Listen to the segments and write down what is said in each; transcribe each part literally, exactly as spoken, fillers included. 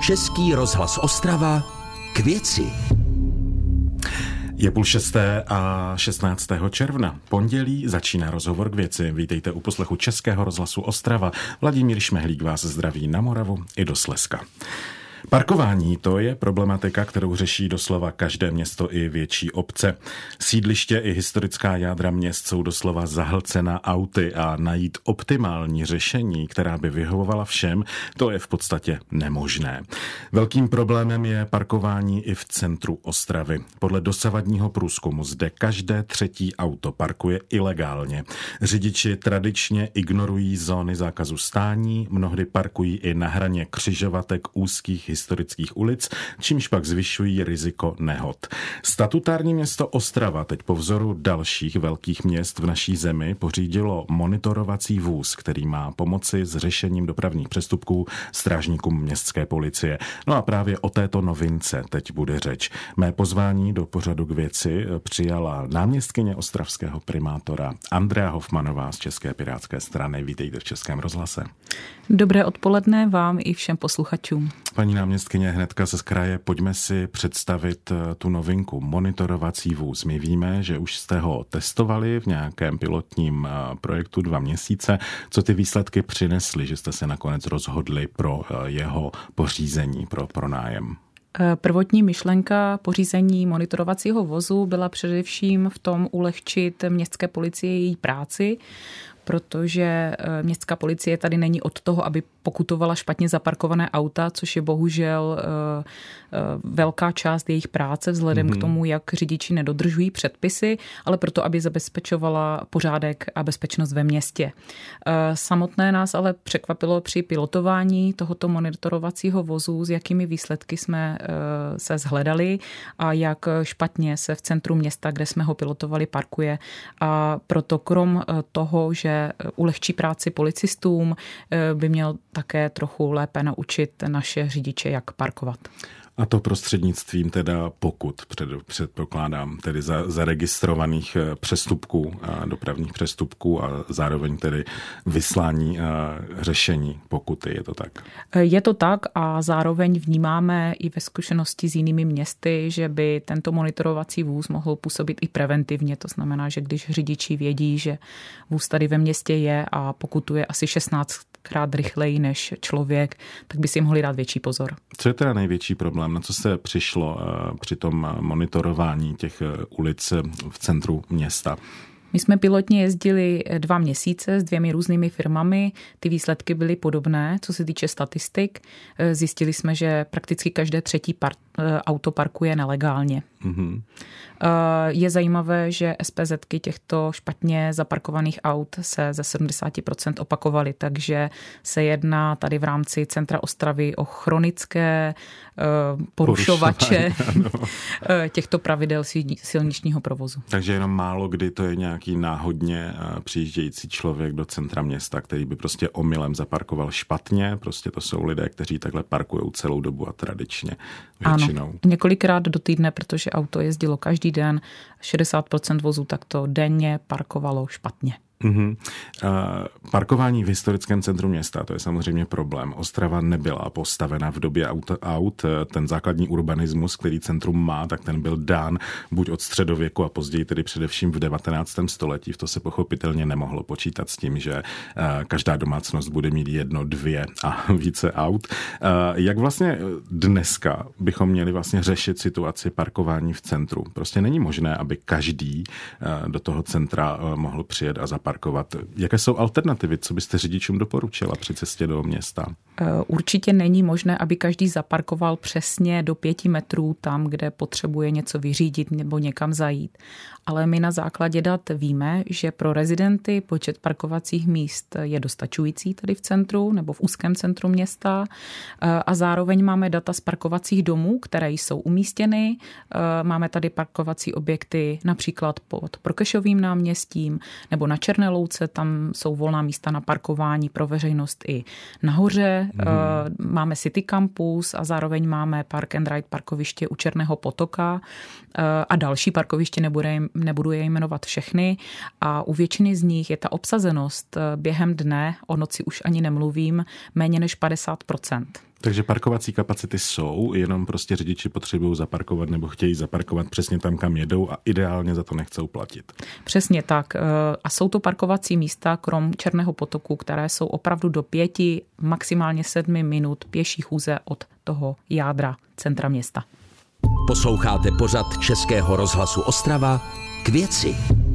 Český rozhlas Ostrava k věci. Je půl šesté a šestnáctého června. Pondělí začíná rozhovor k věci. Vítejte u poslechu Českého rozhlasu Ostrava. Vladimír Šmehlík vás zdraví na Moravu i do Slezska. Parkování, to je problematika, kterou řeší doslova každé město i větší obce. Sídliště i historická jádra měst jsou doslova zahlcena auty a najít optimální řešení, která by vyhovovala všem, to je v podstatě nemožné. Velkým problémem je parkování i v centru Ostravy. Podle dosavadního průzkumu zde každé třetí auto parkuje ilegálně. Řidiči tradičně ignorují zóny zákazu stání, mnohdy parkují i na hraně křižovatek úzkých historických ulic, čímž pak zvyšují riziko nehod. Statutární město Ostrava teď po vzoru dalších velkých měst v naší zemi pořídilo monitorovací vůz, který má pomoci s řešením dopravních přestupků strážníkům městské policie. No a právě o této novince teď bude řeč. Mé pozvání do pořadu k věci přijala náměstkyně ostravského primátora Andrea Hofmanová z České pirátské strany. Vítejte v Českém rozhlase. Dobré odpoledne vám i všem posluchačům. Paní náměstkyně, hnedka ze kraje, pojďme si představit tu novinku, monitorovací vůz. My víme, že už jste ho testovali v nějakém pilotním projektu dva měsíce. Co ty výsledky přinesly, že jste se nakonec rozhodli pro jeho pořízení, pro pronájem? Prvotní myšlenka pořízení monitorovacího vozu byla především v tom ulehčit městské policii její práci, protože městská policie tady není od toho, aby pokutovala špatně zaparkované auta, což je bohužel velká část jejich práce vzhledem mm-hmm. k tomu, jak řidiči nedodržují předpisy, ale proto, aby zabezpečovala pořádek a bezpečnost ve městě. Samotné nás ale překvapilo při pilotování tohoto monitorovacího vozu, s jakými výsledky jsme se shledali a jak špatně se v centru města, kde jsme ho pilotovali, parkuje. A proto krom toho, že ulehčí práci policistům, by měl také trochu lépe naučit naše řidiče, jak parkovat. A to prostřednictvím teda pokut, před, předpokládám, tedy za, zaregistrovaných přestupků, dopravních přestupků a zároveň tedy vyslání řešení pokuty, je to tak? Je to tak a zároveň vnímáme i ve zkušenosti s jinými městy, že by tento monitorovací vůz mohl působit i preventivně. To znamená, že když řidiči vědí, že vůz tady ve městě je a pokutuje asi šestnáctkrát rychleji než člověk, tak by si mohli dát větší pozor. Co je teda největší problém? Na co se přišlo při tom monitorování těch ulic v centru města? My jsme pilotně jezdili dva měsíce s dvěmi různými firmami. Ty výsledky byly podobné, co se týče statistik. Zjistili jsme, že prakticky každé třetí par- auto parkuje nelegálně. Mm-hmm. Je zajímavé, že SPZky těchto špatně zaparkovaných aut se ze sedmdesát procent opakovaly, takže se jedná tady v rámci centra Ostravy o chronické porušovače těchto pravidel silničního provozu. Takže jenom málo kdy to je nějaký náhodně přijíždějící člověk do centra města, který by prostě omylem zaparkoval špatně. Prostě to jsou lidé, kteří takhle parkují celou dobu a tradičně většinou. Ano, několikrát do týdne, protože auto jezdilo každý den, šedesát procent vozů takto denně parkovalo špatně. Mm-hmm. Parkování v historickém centru města, to je samozřejmě problém. Ostrava nebyla postavena v době aut, aut. Ten základní urbanismus, který centrum má, tak ten byl dán buď od středověku a později tedy především v devatenáctém století. V to se pochopitelně nemohlo počítat s tím, že každá domácnost bude mít jedno, dvě a více aut. Jak vlastně dneska bychom měli vlastně řešit situaci parkování v centru? Prostě není možné, aby každý do toho centra mohl přijet a zaparkovat. Parkovat. Jaké jsou alternativy? Co byste řidičům doporučila při cestě do města? Určitě není možné, aby každý zaparkoval přesně do pěti metrů tam, kde potřebuje něco vyřídit nebo někam zajít. Ale my na základě dat víme, že pro rezidenty počet parkovacích míst je dostačující tady v centru nebo v úzkém centru města a zároveň máme data z parkovacích domů, které jsou umístěny. Máme tady parkovací objekty například pod Prokešovým náměstím nebo na Černé Louce, tam jsou volná místa na parkování pro veřejnost i nahoře. Mm. Máme City Campus a zároveň máme Park and Ride parkoviště u Černého potoka a další parkoviště, nebude, nebudu je jmenovat všechny. A u většiny z nich je ta obsazenost během dne, o noci už ani nemluvím, méně než padesát procent. Takže parkovací kapacity jsou, jenom prostě řidiči potřebují zaparkovat nebo chtějí zaparkovat přesně tam, kam jedou a ideálně za to nechcou platit. Přesně tak. A jsou to parkovací místa krom Černého potoku, které jsou opravdu do pěti, maximálně sedmi minut pěší chůze od toho jádra centra města. Posloucháte pořad Českého rozhlasu Ostrava K věci.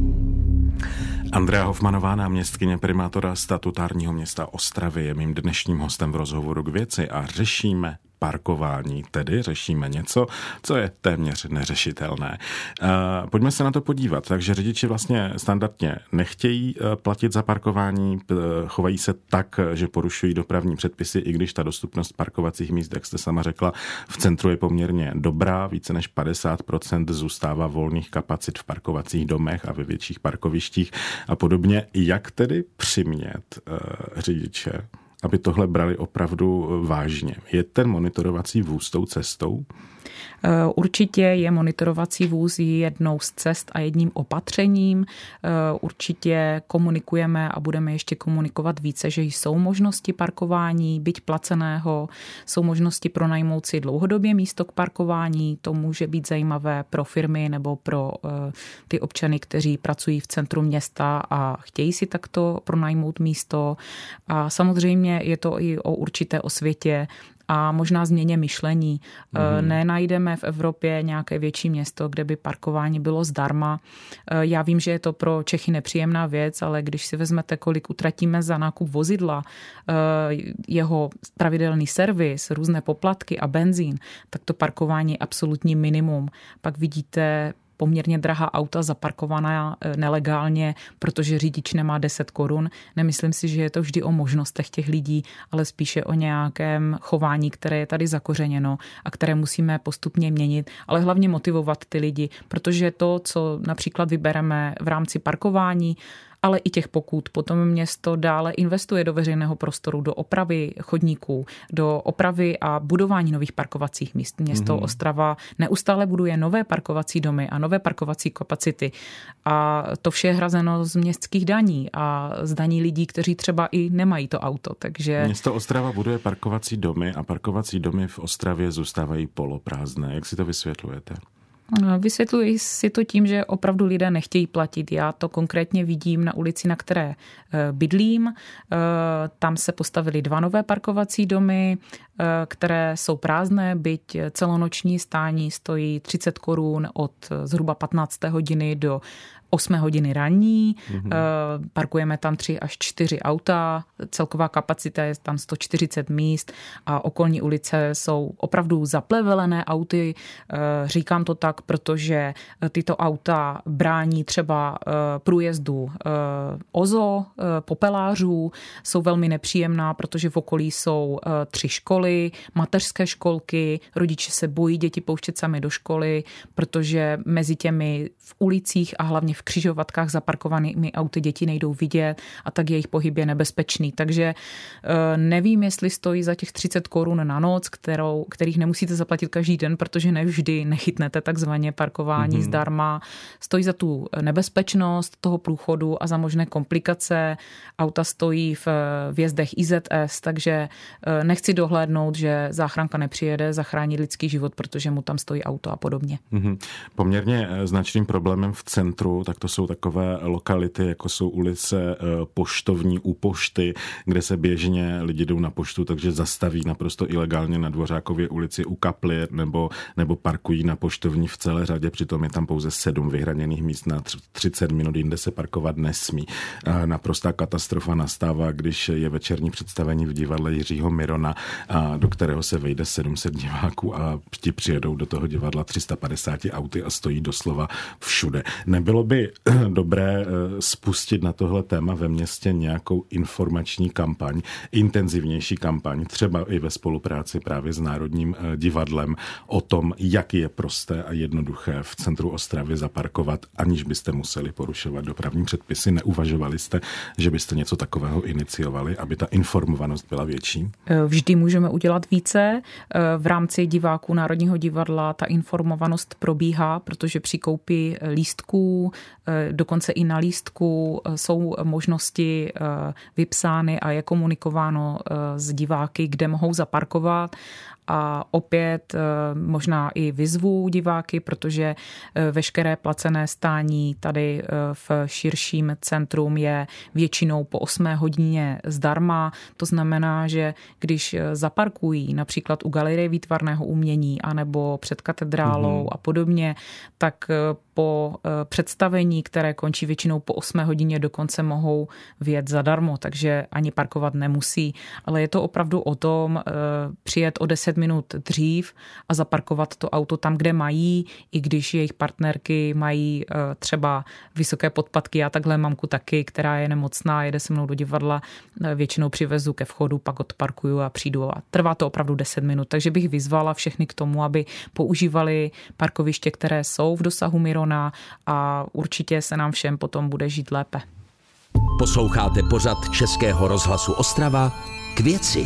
Andrea Hofmanová, náměstkyně primátora statutárního města Ostravy, je mým dnešním hostem v rozhovoru K věci a řešíme parkování, tedy řešíme něco, co je téměř neřešitelné. Pojďme se na to podívat. Takže řidiči vlastně standardně nechtějí platit za parkování, chovají se tak, že porušují dopravní předpisy, i když ta dostupnost parkovacích míst, jak jste sama řekla, v centru je poměrně dobrá, více než padesát procent zůstává volných kapacit v parkovacích domech a ve větších parkovištích a podobně. Jak tedy přimět řidiče, aby tohle brali opravdu vážně? Je ten monitorovací vůz tou cestou? Určitě je monitorovací vůz jednou z cest a jedním opatřením. Určitě komunikujeme a budeme ještě komunikovat více, že jsou možnosti parkování, byť placeného, jsou možnosti pronajmout si dlouhodobě místo k parkování. To může být zajímavé pro firmy nebo pro ty občany, kteří pracují v centru města a chtějí si takto pronajmout místo. A samozřejmě je to i o určité osvětě a možná změně myšlení. Mm-hmm. Nenajdeme v Evropě nějaké větší město, kde by parkování bylo zdarma. Já vím, že je to pro Čechy nepříjemná věc, ale když si vezmete, kolik utratíme za nákup vozidla, jeho pravidelný servis, různé poplatky a benzín, tak to parkování je absolutní minimum. Pak vidíte poměrně drahá auta zaparkovaná nelegálně, protože řidič nemá deset korun. Nemyslím si, že je to vždy o možnostech těch lidí, ale spíše o nějakém chování, které je tady zakořeněno a které musíme postupně měnit, ale hlavně motivovat ty lidi, protože to, co například vybereme v rámci parkování, ale i těch pokut. Potom město dále investuje do veřejného prostoru, do opravy chodníků, do opravy a budování nových parkovacích míst. Město mm-hmm. Ostrava neustále buduje nové parkovací domy a nové parkovací kapacity. A to vše je hrazeno z městských daní a z daní lidí, kteří třeba i nemají to auto. Takže město Ostrava buduje parkovací domy a parkovací domy v Ostravě zůstávají poloprázdné. Jak si to vysvětlujete? Vysvětluji si to tím, že opravdu lidé nechtějí platit. Já to konkrétně vidím na ulici, na které bydlím. Tam se postavily dva nové parkovací domy, které jsou prázdné, byť celonoční stání stojí třicet korun od zhruba patnácté hodiny do osmé hodiny ranní. Mm-hmm. Parkujeme tam tři až čtyři auta, celková kapacita je tam sto čtyřicet míst a okolní ulice jsou opravdu zaplevelené auty. Říkám to tak, protože tyto auta brání třeba průjezdu ozo, popelářů, jsou velmi nepříjemná, protože v okolí jsou tři školy, mateřské školky, rodiče se bojí děti pouštět sami do školy, protože mezi těmi v ulicích a hlavně v křižovatkách zaparkovanými auty děti nejdou vidět a tak jejich pohyb je nebezpečný. Takže nevím, jestli stojí za těch třicet korun na noc, kterou, kterých nemusíte zaplatit každý den, protože nevždy nechytnete takzvaně parkování mm-hmm. zdarma. Stojí za tu nebezpečnost toho průchodu a za možné komplikace. Auta stojí v vjezdech I Z S, takže nechci dohlédnout, že záchranka nepřijede zachránit lidský život, protože mu tam stojí auto a podobně. Mm-hmm. Poměrně značným problémem v centru, tak to jsou takové lokality, jako jsou ulice Poštovní u pošty, kde se běžně lidi jdou na poštu, takže zastaví naprosto ilegálně na Dvořákově ulici u kaply nebo, nebo parkují na Poštovní v celé řadě, přitom je tam pouze sedm vyhraněných míst na třicet minut, jinde se parkovat nesmí. Naprostá katastrofa nastává, když je večerní představení v divadle Jiřího Mirona, do kterého se vejde sedm set diváků a ti přijedou do toho divadla tři sta padesát auty a stojí doslova všude. Nebylo by dobré spustit na tohle téma ve městě nějakou informační kampaň, intenzivnější kampaň, třeba i ve spolupráci právě s Národním divadlem o tom, jak je prosté a jednoduché v centru Ostravy zaparkovat, aniž byste museli porušovat dopravní předpisy. Neuvažovali jste, že byste něco takového iniciovali, aby ta informovanost byla větší? Vždy můžeme udělat více. V rámci diváků Národního divadla ta informovanost probíhá, protože při koupi lístků, dokonce i na lístku jsou možnosti vypsány a je komunikováno s diváky, kde mohou zaparkovat. A opět možná i vyzvu diváky, protože veškeré placené stání tady v širším centrum je většinou po osmé hodině zdarma. To znamená, že když zaparkují například u Galerie výtvarného umění anebo před katedrálou mm-hmm. a podobně, tak po představení, které končí většinou po osmé hodině, dokonce mohou vyjet zadarmo, takže ani parkovat nemusí. Ale je to opravdu o tom přijet o deset minut dřív a zaparkovat to auto tam, kde mají, i když jejich partnerky mají třeba vysoké podpatky. Já takhle mamku taky, která je nemocná, jede se mnou do divadla, většinou přivezu ke vchodu, pak odparkuju a přijdu. A trvá to opravdu deset minut, takže bych vyzvala všechny k tomu, aby používali parkoviště, které jsou v dosahu Mirona, a určitě se nám všem potom bude žít lépe. Posloucháte pořad Českého rozhlasu Ostrava K věci.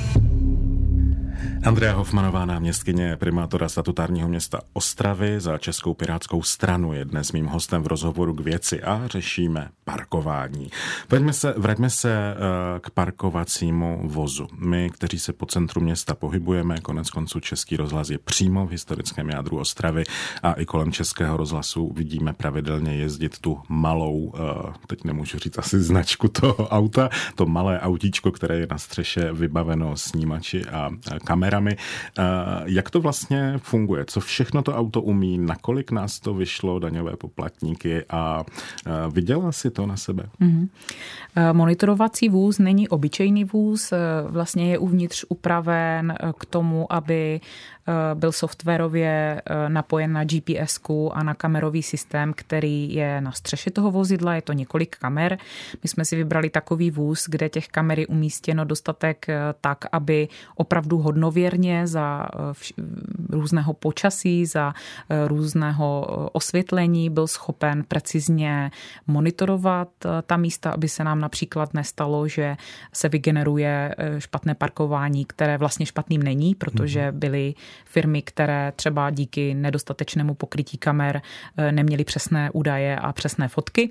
Andrea Hofmanová, náměstkyně primátora statutárního města Ostravy za Českou pirátskou stranu, je dnes mým hostem v rozhovoru K věci a řešíme parkování. Vraťme se, vraťme se k parkovacímu vozu. My, kteří se po centru města pohybujeme, konec konců Český rozhlas je přímo v historickém jádru Ostravy a i kolem Českého rozhlasu vidíme pravidelně jezdit tu malou, teď nemůžu říct asi značku toho auta, to malé autíčko, které je na střeše vybaveno snímači a kamerami. Jak to vlastně funguje? Co všechno to auto umí? Nakolik nás to vyšlo, daňové poplatníky, a vydělá si to na sebe? Mm-hmm. Monitorovací vůz není obyčejný vůz, vlastně je uvnitř upraven k tomu, aby byl softwarově napojen na G P S ku a na kamerový systém, který je na střeše toho vozidla. Je to několik kamer. My jsme si vybrali takový vůz, kde těch kamer je umístěno dostatek tak, aby opravdu hodnověrně za různého počasí, za různého osvětlení byl schopen precizně monitorovat ta místa, aby se nám například nestalo, že se vygeneruje špatné parkování, které vlastně špatným není, protože byly firmy, které třeba díky nedostatečnému pokrytí kamer neměly přesné údaje a přesné fotky.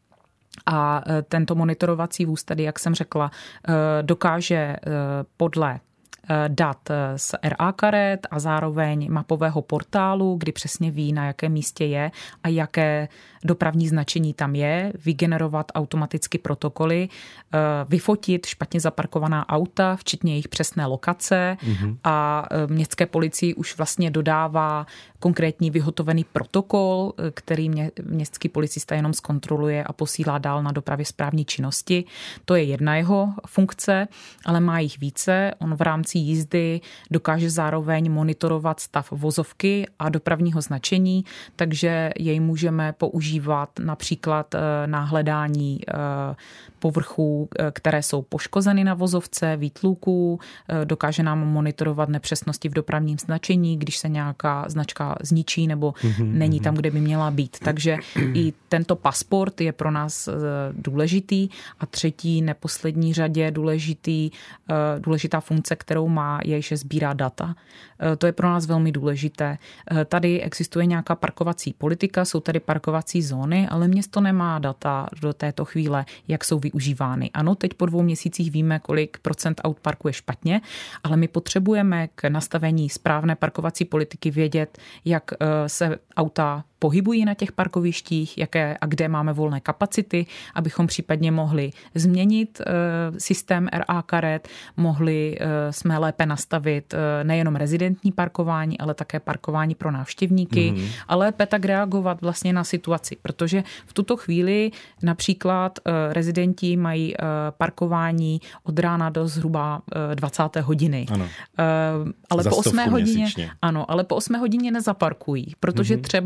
A tento monitorovací vůz tedy, jak jsem řekla, dokáže podle dat z R A karet a zároveň mapového portálu, kdy přesně ví, na jakém místě je a jaké dopravní značení tam je, vygenerovat automaticky protokoly, vyfotit špatně zaparkovaná auta, včetně jejich přesné lokace, mm-hmm. a městské policii už vlastně dodává konkrétní vyhotovený protokol, který mě, městský policista jenom zkontroluje a posílá dál na dopravě správní činnosti. To je jedna jeho funkce, ale má jich více. On v rámci jízdy dokáže zároveň monitorovat stav vozovky a dopravního značení, takže jej můžeme používat například na hledání povrchů, které jsou poškozeny na vozovce, výtluků, dokáže nám monitorovat nepřesnosti v dopravním značení, když se nějaká značka zničí nebo mm-hmm. není tam, kde by měla být. Takže i tento pasport je pro nás důležitý. A třetí, neposlední řadě důležitý, důležitá funkce, kterou má, je, že sbírá data. To je pro nás velmi důležité. Tady existuje nějaká parkovací politika, jsou tady parkovací zóny, ale město nemá data do této chvíle, jak jsou využívány. Ano, teď po dvou měsících víme, kolik procent aut parkuje špatně, ale my potřebujeme k nastavení správné parkovací politiky vědět, jak se auta pohybují na těch parkovištích, jaké a kde máme volné kapacity, abychom případně mohli změnit systém R A karet, mohli jsme lépe nastavit nejenom rezidentní parkování, ale také parkování pro návštěvníky, mm. a lépe tak reagovat vlastně na situaci, protože v tuto chvíli například rezidenti mají parkování od rána do zhruba dvacáté hodiny. Ano. Ale po osmé hodině, ano, ale po osmé hodině nezaparkují, protože mm. třeba tam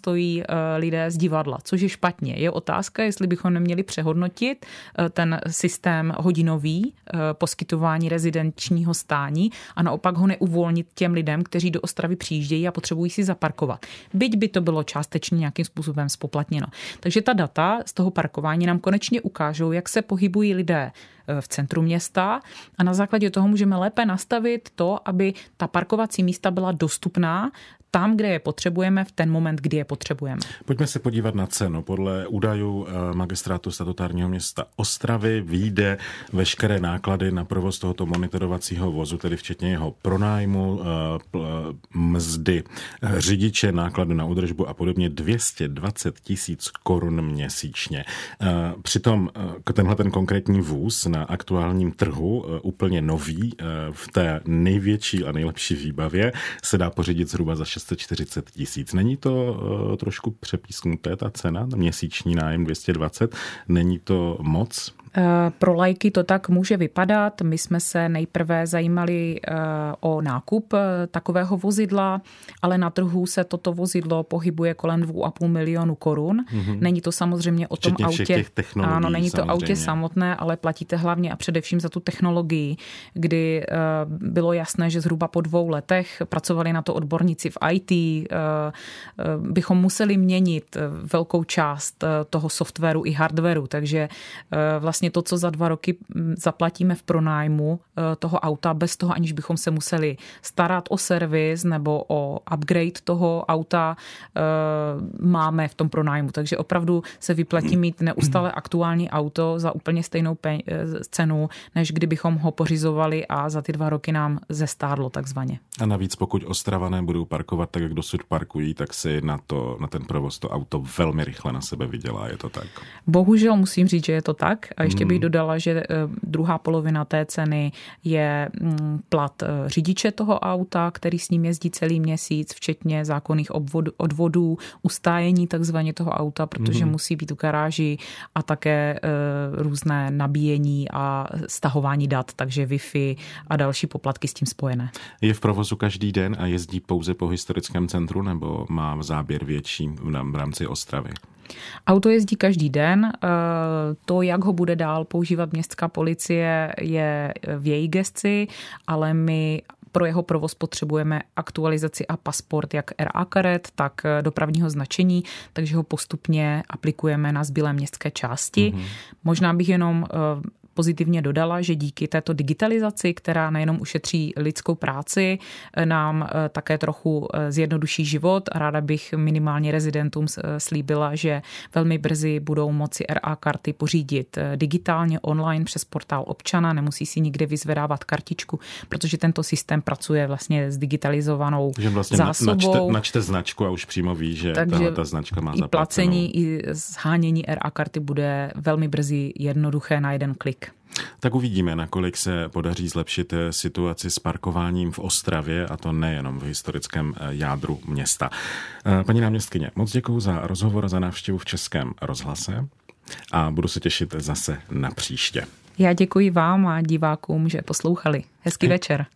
stojí lidé z divadla, což je špatně. Je otázka, jestli bychom neměli přehodnotit ten systém hodinový poskytování rezidenčního stání a naopak ho neuvolnit těm lidem, kteří do Ostravy přijíždějí a potřebují si zaparkovat. Byť by to bylo částečně nějakým způsobem spoplatněno. Takže ta data z toho parkování nám konečně ukážou, jak se pohybují lidé v centru města a na základě toho můžeme lépe nastavit to, aby ta parkovací místa byla dostupná tam, kde je potřebujeme, v ten moment, kdy je potřebujeme. Pojďme se podívat na cenu. Podle údajů magistrátu statutárního města Ostravy vyjde veškeré náklady na provoz tohoto monitorovacího vozu, tedy včetně jeho pronájmu, mzdy, řidiče, náklady na údržbu a podobně dvě stě dvacet tisíc korun měsíčně. Přitom tenhle ten konkrétní vůz na aktuálním trhu, úplně nový, v té největší a nejlepší výbavě, se dá pořídit zhruba za šest set čtyřicet tisíc. Není to uh, trošku přepísknuté, ta cena? Měsíční nájem dvě stě dvacet. Není to moc? Pro laiky to tak může vypadat. My jsme se nejprve zajímali o nákup takového vozidla, ale na trhu se toto vozidlo pohybuje kolem dvou a půl milionu korun. Mm-hmm. Není to samozřejmě o Včetně tom autě. Ano, není to samozřejmě. autě samotné, ale platíte hlavně a především za tu technologii, kdy bylo jasné, že zhruba po dvou letech pracovali na to odborníci v í té, bychom museli měnit velkou část toho softwaru i hardwaru, takže vlastně to, co za dva roky zaplatíme v pronájmu toho auta, bez toho, aniž bychom se museli starat o servis nebo o upgrade toho auta, máme v tom pronájmu. Takže opravdu se vyplatí mít neustále aktuální auto za úplně stejnou cenu, než kdybychom ho pořizovali a za ty dva roky nám zestárlo takzvaně. A navíc, pokud Ostravané budou parkovat tak, jak dosud parkují, tak si na, to, na ten provoz to auto velmi rychle na sebe vydělá. Je to tak? Bohužel musím říct, že je to tak. A ještě bych dodala, že druhá polovina té ceny je plat řidiče toho auta, který s ním jezdí celý měsíc, včetně zákonných odvodů, ustájení takzvaně toho auta, protože mm. musí být u garáži a také různé nabíjení a stahování dat, takže Wi-Fi a další poplatky s tím spojené. Je v provozu každý den a jezdí pouze po historickém centru nebo má záběr větší v rámci Ostravy? Auto jezdí každý den. To, jak ho bude dál používat městská policie, je v její gesci, ale my pro jeho provoz potřebujeme aktualizaci a pasport jak er á karet, tak dopravního značení, takže ho postupně aplikujeme na zbylé městské části. Mm-hmm. Možná bych jenom pozitivně dodala, že díky této digitalizaci, která nejenom ušetří lidskou práci, nám také trochu zjednoduší život. Ráda bych minimálně rezidentům slíbila, že velmi brzy budou moci er á karty pořídit digitálně online přes portál občana, nemusí si nikde vyzvedávat kartičku, protože tento systém pracuje vlastně s digitalizovanou že vlastně zásobou. Načte, načte značku a už přímo ví, že tahle ta značka má zaplacenou. I placení, i zhánění er á karty bude velmi brzy jednoduché na jeden klik. Tak uvidíme, nakolik se podaří zlepšit situaci s parkováním v Ostravě, a to nejenom v historickém jádru města. Paní náměstkyně, moc děkuju za rozhovor a za návštěvu v Českém rozhlase a budu se těšit zase na příště. Já děkuji vám a divákům, že poslouchali. Hezký večer.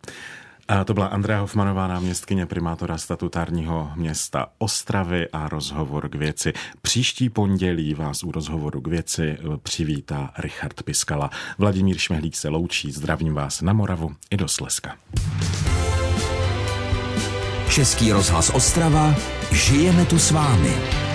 A to byla Andrea Hofmanová, náměstkyně primátora statutárního města Ostravy a rozhovor k věci. Příští pondělí vás u rozhovoru k věci přivítá Richard Piskala. Vladimír Šmehlík se loučí, zdravím vás na Moravu i do Slezska. Český rozhlas Ostrava, žijeme tu s vámi.